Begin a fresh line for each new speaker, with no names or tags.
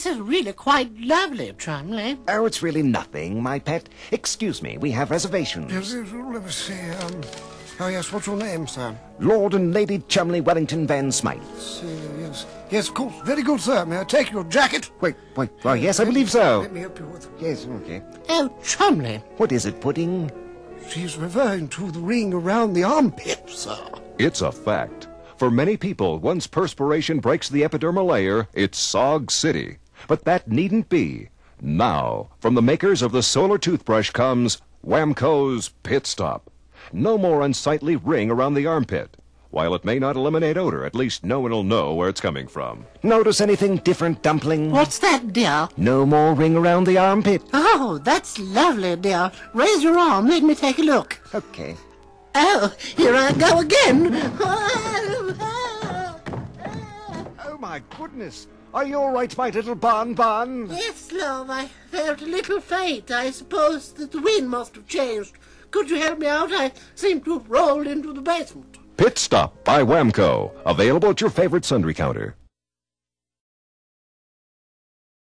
This is really quite lovely, Trumley.
Oh, it's really nothing, my pet. Excuse me, we have reservations.
Yes, let me see. Oh, yes, what's your name, sir?
Lord and Lady Chumley Wellington Van Smythe.
Yes. Yes, of course. Very good, sir. May I take your jacket?
Wait. Oh, yes, I believe so.
Let me help you with it.
Yes, okay.
Oh, Trumley.
What is it, Pudding?
She's referring to the ring around the armpit, sir.
It's a fact. For many people, once perspiration breaks the epidermal layer, it's Sog City. But that needn't be. Now, from the makers of the Solar Toothbrush comes Whamco's Pit Stop. No more unsightly ring around the armpit. While it may not eliminate odor, at least no one will know where it's coming from.
Notice anything different, Dumpling?
What's that, dear?
No more ring around the armpit.
Oh, that's lovely, dear. Raise your arm. Let me take a look.
Okay.
Oh, here I go again.
Oh, my goodness. Are you all right, my little Bon?
Yes, love, I felt a little faint. I suppose that the wind must have changed. Could you help me out? I seem to have rolled into the basement.
Pit Stop by Whamco. Available at your favorite sundry counter.